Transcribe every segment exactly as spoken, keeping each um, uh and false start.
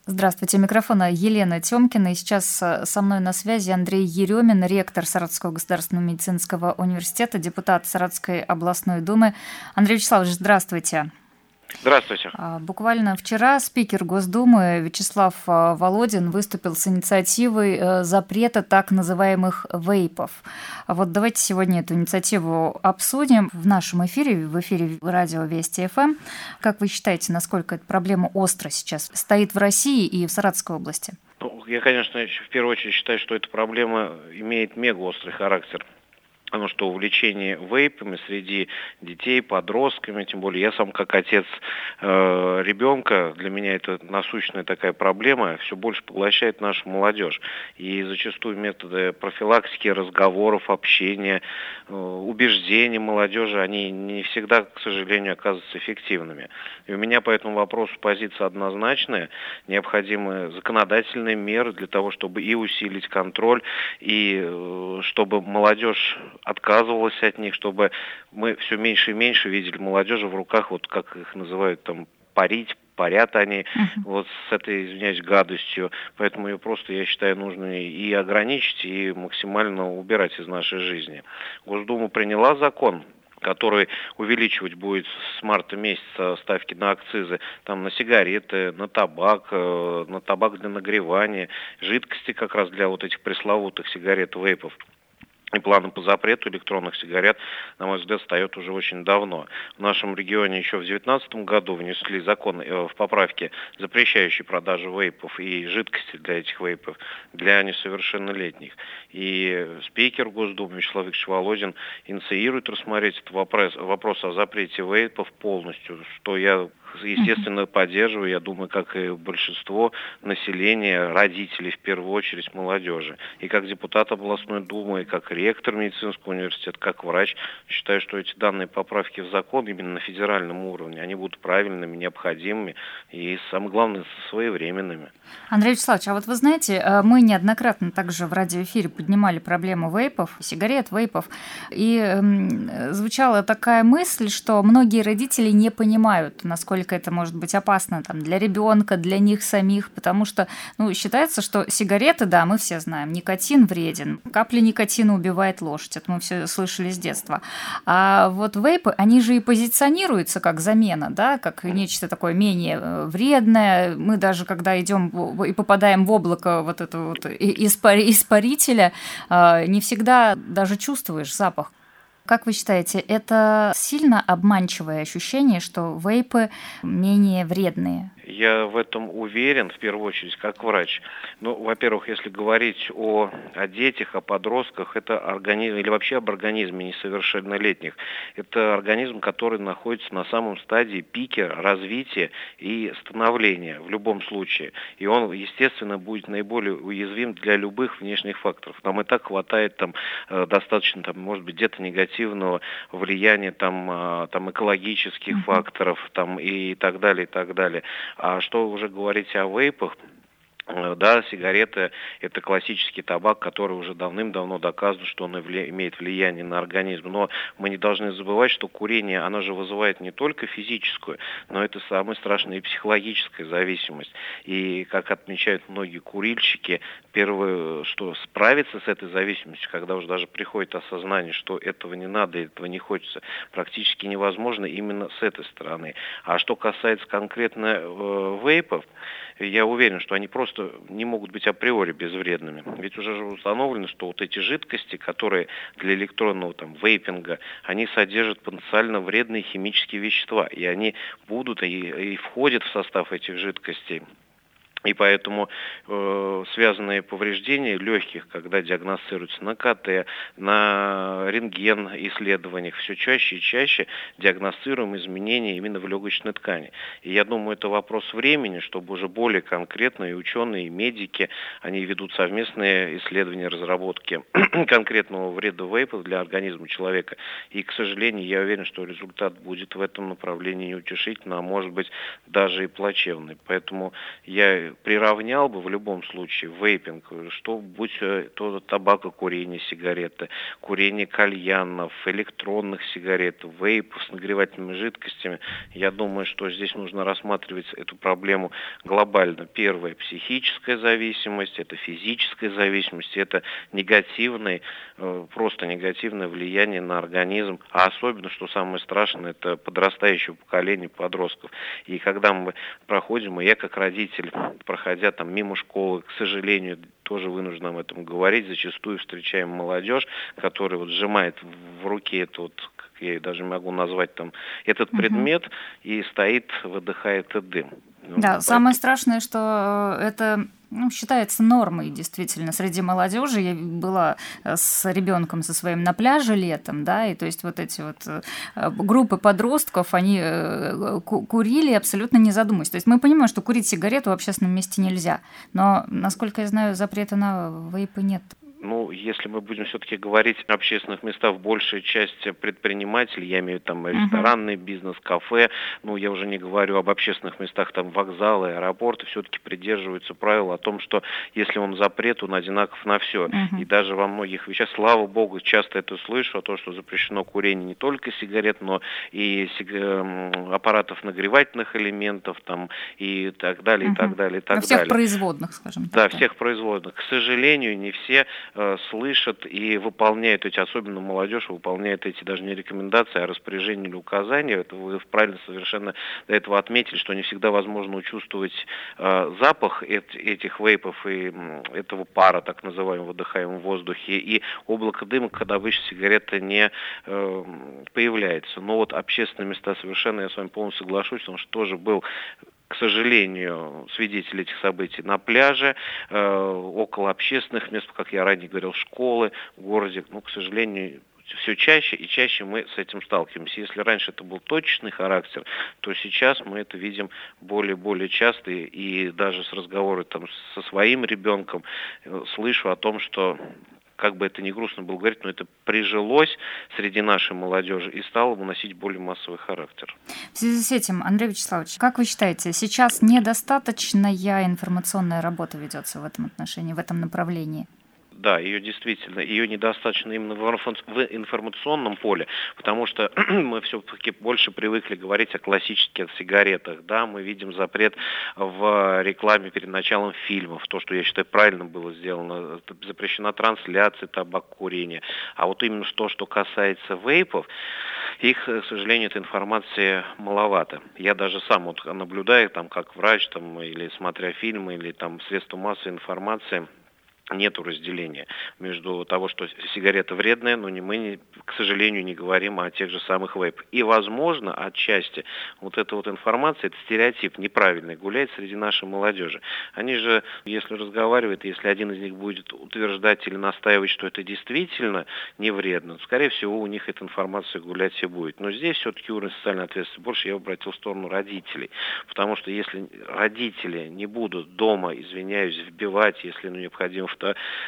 Здравствуйте, у микрофона Елена Тёмкина. И сейчас э, со мной на связи Андрей Еремин, ректор Саратовского государственного медицинского университета, депутат Саратовской областной думы. Андрей Вячеславович, здравствуйте. Здравствуйте. А, Буквально вчера спикер Госдумы Вячеслав а, Володин выступил с инициативой э, запрета так называемых вейпов. А Вот давайте сегодня эту инициативу обсудим в нашем эфире, в эфире радио Вести ФМ. Как вы считаете, насколько эта проблема остро сейчас стоит в России и в Саратовской области? Ну, я, конечно, в первую очередь считаю, что эта проблема имеет мегаострый характер. Потому что увлечение вейпами среди детей, подростками, тем более я сам как отец э, ребенка, для меня это насущная такая проблема, все больше поглощает нашу молодежь. И зачастую методы профилактики, разговоров, общения, э, убеждений молодежи, они не всегда, к сожалению, оказываются эффективными. И у меня по этому вопросу позиция однозначная. Необходимы законодательные меры для того, чтобы и усилить контроль, и э, чтобы молодежь отказывалась от них, чтобы мы все меньше и меньше видели молодежи в руках, вот как их называют там, парить, парят они uh-huh. вот с этой, извиняюсь, гадостью. Поэтому ее просто, я считаю, нужно и ограничить, и максимально убирать из нашей жизни. Госдума приняла закон, который увеличивать будет с марта месяца ставки на акцизы там, на сигареты, на табак, э, на табак для нагревания, жидкости как раз для вот этих пресловутых сигарет, вейпов. И планы по запрету электронных сигарет, на мой взгляд, стоят уже очень давно. В нашем регионе еще в две тысячи девятнадцатом году внесли закон э, в поправке, запрещающий продажу вейпов и жидкости для этих вейпов для несовершеннолетних. И спикер Госдумы Вячеслав Викторович Володин инициирует рассмотреть этот вопрос, вопрос о запрете вейпов полностью, что я, естественно, поддерживаю, я думаю, как и большинство населения, родителей, в первую очередь, молодежи. И как депутат областной думы, и как ректор медицинского университета, как врач, считаю, что эти данные поправки в закон именно на федеральном уровне, они будут правильными, необходимыми и, самое главное, своевременными. Андрей Вячеславович, а вот вы знаете, мы неоднократно также в радиоэфире поднимали проблему вейпов, сигарет, вейпов, и э, звучала такая мысль, что многие родители не понимают, насколько это может быть опасно там, для ребенка, для них самих, потому что ну, считается, что сигареты, да, мы все знаем, никотин вреден, капля никотина убивает лошадь, это мы все слышали с детства. А вот вейпы, они же и позиционируются как замена, да, как нечто такое менее вредное. Мы даже, когда идем и попадаем в облако вот этого вот испарителя, не всегда даже чувствуешь запах. Как вы считаете, это сильно обманчивое ощущение, что вейпы менее вредные? Я в этом уверен, в первую очередь, как врач. Ну, во-первых, если говорить о, о детях, о подростках, это организм, или вообще об организме несовершеннолетних, это организм, который находится на самом стадии пике развития и становления в любом случае. И он, естественно, будет наиболее уязвим для любых внешних факторов. Нам и так хватает там достаточно, там, может быть, где-то негативного влияния там, там экологических mm-hmm. факторов там, и так далее, и так далее. А что уже говорить о вейпах? Да, сигареты – это классический табак, который уже давным-давно доказано, что он имеет влияние на организм. Но мы не должны забывать, что курение, оно же вызывает не только физическую, но это самая страшная и психологическая зависимость. И, как отмечают многие курильщики, первое, что справиться с этой зависимостью, когда уже даже приходит осознание, что этого не надо, этого не хочется, практически невозможно именно с этой стороны. А что касается конкретно э, вейпов, я уверен, что они просто не могут быть априори безвредными. Ведь уже установлено, что вот эти жидкости, которые для электронного там, вейпинга, они содержат потенциально вредные химические вещества. И они будут и, и входят в состав этих жидкостей. И поэтому э, связанные повреждения легких, когда диагностируются на ка тэ, на рентген исследованиях, все чаще и чаще диагностируем изменения именно в легочной ткани. И я думаю, это вопрос времени, чтобы уже более конкретно и ученые, и медики, они ведут совместные исследования, разработки конкретного вреда вейпов для организма человека. И, к сожалению, я уверен, что результат будет в этом направлении неутешительный, а может быть даже и плачевный. Поэтому я я приравнял бы в любом случае вейпинг, что будь то табакокурение, сигареты, курение кальянов, электронных сигарет, вейпов с нагревательными жидкостями. Я думаю, что здесь нужно рассматривать эту проблему глобально. Первое — психическая зависимость, это физическая зависимость, это негативное, просто негативное влияние на организм, а особенно, что самое страшное, это подрастающее поколение подростков. И когда мы проходим, и я как родитель, проходя там мимо школы, к сожалению, тоже вынужден об этом говорить, зачастую встречаем молодежь, которая вот сжимает в руке это вот, как я даже могу назвать там, этот предмет, угу. и стоит, выдыхает дым. Ну, да, поэтому... самое страшное, что это ну, считается нормой, действительно, среди молодежи. Я была с ребенком со своим на пляже летом, да, и то есть вот эти вот группы подростков, они курили абсолютно не задумываясь. То есть мы понимаем, что курить сигарету в общественном месте нельзя, но, насколько я знаю, запрета на вейпы нет. Ну, если мы будем все-таки говорить о общественных местах, большая часть предпринимателей, я имею в виду там ресторанный бизнес, кафе, ну, я уже не говорю об общественных местах, там вокзалы, аэропорты, все-таки придерживаются правил о том, что если он запрет, он одинаков на все. Uh-huh. И даже во многих вещах, слава богу, часто это слышу, о том, что запрещено курение не только сигарет, но и сиг... аппаратов нагревательных элементов, там, и так далее, uh-huh. и так далее, и так на всех далее. производных, скажем так. Да, всех производных. К сожалению, не все слышат и выполняют эти, особенно молодежь, выполняет эти даже не рекомендации, а распоряжения или указания. Это вы правильно совершенно до этого отметили, что не всегда возможно учувствовать э, запах эт- этих вейпов и э, этого пара, так называемого, выдыхаемого в воздухе, и облако дыма, когда обычно сигарета не э, появляется. Но вот общественные места совершенно, я с вами полностью соглашусь, потому что тоже был, к сожалению, свидетель этих событий на пляже, э, около общественных мест, как я ранее говорил, школы в городе. Ну, к сожалению, все чаще и чаще мы с этим сталкиваемся. Если раньше это был точечный характер, то сейчас мы это видим более и более часто. И даже с разговора там, со своим ребенком э, слышу о том, что, как бы это ни грустно было говорить, но это прижилось среди нашей молодежи и стало носить более массовый характер. В связи с этим, Андрей Вячеславович, как вы считаете, сейчас недостаточная информационная работа ведется в этом отношении, в этом направлении? Да, ее действительно, ее недостаточно именно в информационном поле, потому что мы все-таки больше привыкли говорить о классических сигаретах, да, мы видим запрет в рекламе перед началом фильмов, то, что я считаю правильно было сделано, запрещена трансляция табакокурения, а вот именно то, что касается вейпов, их, к сожалению, этой информации маловато. Я даже сам вот наблюдаю, там, как врач, там, или смотря фильмы, или там средства массовой информации, нету разделения между того, что сигарета вредная, но не мы, не, к сожалению, не говорим о тех же самых вейпах. И, возможно, отчасти вот эта вот информация, этот стереотип неправильный гуляет среди нашей молодежи. Они же, если разговаривают, если один из них будет утверждать или настаивать, что это действительно не вредно, скорее всего, у них эта информация гулять и будет. Но здесь все-таки уровень социальной ответственности больше я обратил в сторону родителей. Потому что если родители не будут дома, извиняюсь, вбивать, если необходимо, в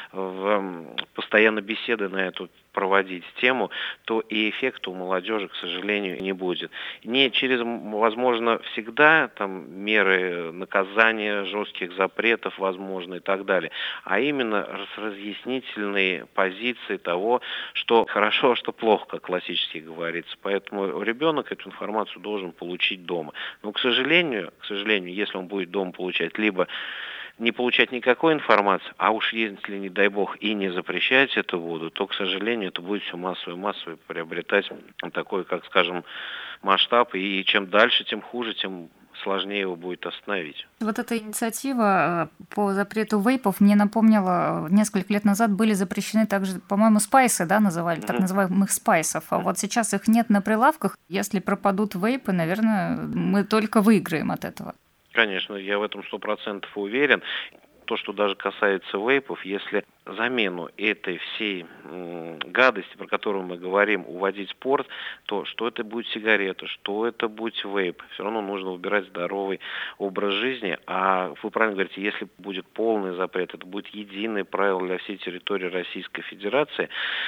в постоянно беседы на эту проводить тему, то и эффекта у молодежи, к сожалению, не будет. Не через, возможно, всегда там меры наказания, жестких запретов, возможно, и так далее, а именно с разъяснительной позиции того, что хорошо, а что плохо, как классически говорится. Поэтому ребенок эту информацию должен получить дома. Но, к сожалению, к сожалению, если он будет дома получать либо не получать никакой информации, а уж если, не дай бог, и не запрещать это буду, то, к сожалению, это будет все массово-массово приобретать такой, как скажем, масштаб, и чем дальше, тем хуже, тем сложнее его будет остановить. Вот эта инициатива по запрету вейпов мне напомнила, несколько лет назад были запрещены также, по-моему, спайсы, да, называли, mm-hmm. так называемых спайсов, а вот сейчас их нет на прилавках. Если пропадут вейпы, наверное, мы только выиграем от этого. Конечно, я в этом сто процентов уверен. То, что даже касается вейпов, если замену этой всей гадости, про которую мы говорим, уводить спорт, то что это будет сигарета, что это будет вейп, все равно нужно выбирать здоровый образ жизни. А вы правильно говорите, если будет полный запрет, это будет единое правило для всей территории Российской Федерации,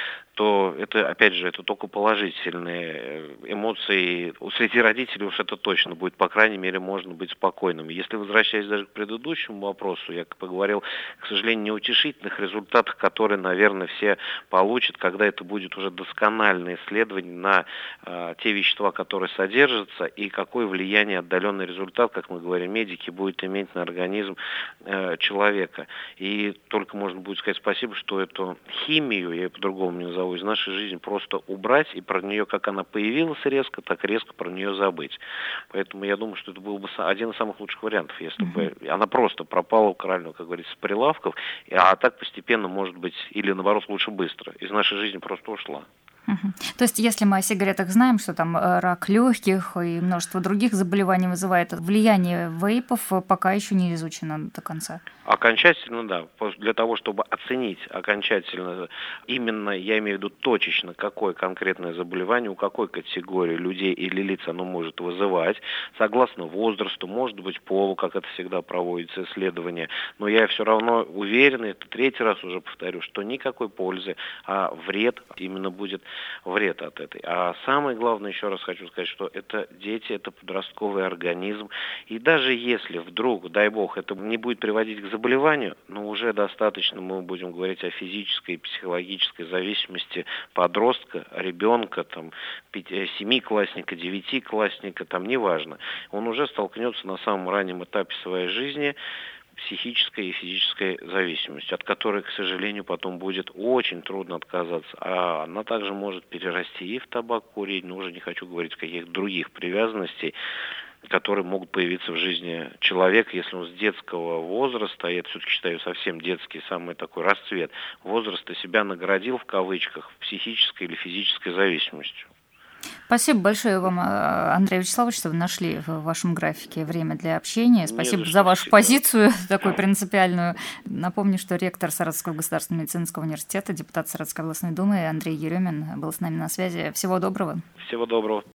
то это, опять же, это только положительные эмоции. Среди родителей уж это точно будет, по крайней мере, можно быть спокойным. Если возвращаясь даже к предыдущему вопросу, я поговорил, к сожалению, неутешительных результатах, которые, наверное, все получат, когда это будет уже доскональное исследование на э, те вещества, которые содержатся, и какое влияние отдаленный результат, как мы говорим, медики, будет иметь на организм э, человека. И только можно будет сказать спасибо, что эту химию, я ее по-другому не назову, из нашей жизни просто убрать и про нее, как она появилась резко, так резко про нее забыть. Поэтому я думаю, что это был бы один из самых лучших вариантов, если бы она просто пропала у корального, как говорится, с прилавков, а так постепенно, может быть, или наоборот, лучше быстро, из нашей жизни просто ушла. Угу. То есть, если мы о сигаретах знаем, что там рак легких и множество других заболеваний вызывает, влияние вейпов пока еще не изучено до конца. Окончательно, да. Для того, чтобы оценить окончательно, именно, я имею в виду точечно, какое конкретное заболевание, у какой категории людей или лиц оно может вызывать, согласно возрасту, может быть, полу, как это всегда проводится исследование. Но я все равно уверен, это третий раз уже повторю, что никакой пользы, а вред именно будет вред от этой. А самое главное, еще раз хочу сказать, что это дети, это подростковый организм. И даже если вдруг, дай бог, это не будет приводить к заболеванию, но уже достаточно мы будем говорить о физической и психологической зависимости подростка, ребенка, там, семиклассника, девятиклассника, там, неважно. Он уже столкнется на самом раннем этапе своей жизни психической и физической зависимостью, от которой, к сожалению, потом будет очень трудно отказаться. А она также может перерасти и в табак курить, но уже не хочу говорить о каких-то других привязанностей, которые могут появиться в жизни человека, если он с детского возраста, я это все-таки считаю совсем детский, самый такой расцвет возраста, себя наградил в кавычках психической или физической зависимостью. Спасибо большое вам, Андрей Вячеславович, что вы нашли в вашем графике время для общения. Спасибо за, за вашу всегда. позицию, такую принципиальную. Напомню, что ректор Саратовского государственного медицинского университета, депутат Саратовской областной думы Андрей Еремин был с нами на связи. Всего доброго. Всего доброго.